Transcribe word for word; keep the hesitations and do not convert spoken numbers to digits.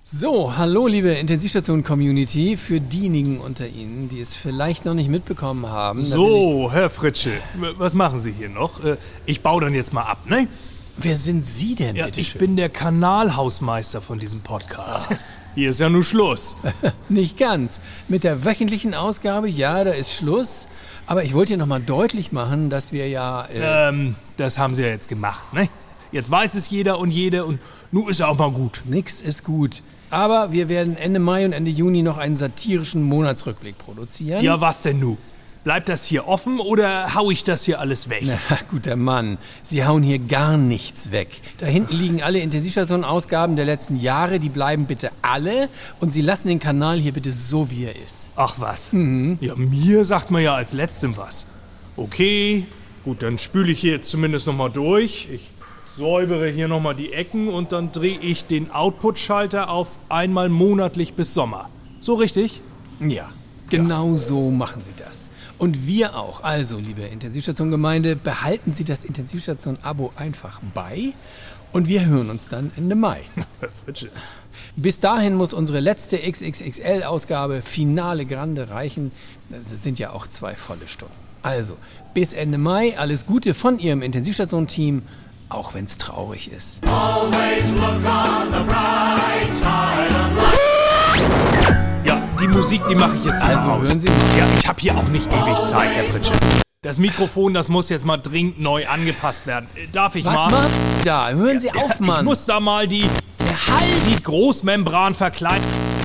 So, hallo liebe Intensivstation-Community, für diejenigen unter Ihnen, die es vielleicht noch nicht mitbekommen haben. So, Herr Fritsche, was machen Sie hier noch? Ich baue dann jetzt mal ab, ne? Wer sind Sie denn, ja, bitte ich schön? bin der Kanalhausmeister von diesem Podcast. Ah. Hier ist ja nur Schluss. Nicht ganz. Mit der wöchentlichen Ausgabe, ja, da ist Schluss. Aber ich wollte hier nochmal deutlich machen, dass wir ja... Äh ähm, das haben Sie ja jetzt gemacht, ne? Jetzt weiß es jeder und jede und nun ist ja auch mal gut. Nix ist gut. Aber wir werden Ende Mai und Ende Juni noch einen satirischen Monatsrückblick produzieren. Ja, was denn nun? Bleibt das hier offen oder hau ich das hier alles weg? Na, guter Mann, Sie hauen hier gar nichts weg. Da hinten liegen alle Intensivstation-Ausgaben der letzten Jahre, die bleiben bitte alle und Sie lassen den Kanal hier bitte so, wie er ist. Ach was? Mhm. Ja, mir sagt man ja als Letztem was. Okay, gut, dann spüle ich hier jetzt zumindest nochmal durch. Ich säubere hier nochmal die Ecken und dann drehe ich den Output-Schalter auf einmal monatlich bis Sommer. So richtig? Ja, genau ja. So machen Sie das. Und wir auch. Also, liebe Intensivstation-Gemeinde, behalten Sie das Intensivstation-Abo einfach bei und wir hören uns dann Ende Mai. Bis dahin muss unsere letzte X X X L-Ausgabe Finale Grande reichen. Das sind ja auch zwei volle Stunden. Also, bis Ende Mai, alles Gute von Ihrem Intensivstation-Team. Auch wenn's traurig ist. Always look on the bright side of life. Ja, die Musik, die mache ich jetzt hier Also aus. hören Sie mal. Ja, ich habe hier auch nicht ewig Zeit, Herr Fritsche. Das Mikrofon, das muss jetzt mal dringend neu angepasst werden. Darf ich Was mal? macht da? Hören Sie Ja, auf, Mann. Ich muss da mal die, halt! die Großmembran verkleiden.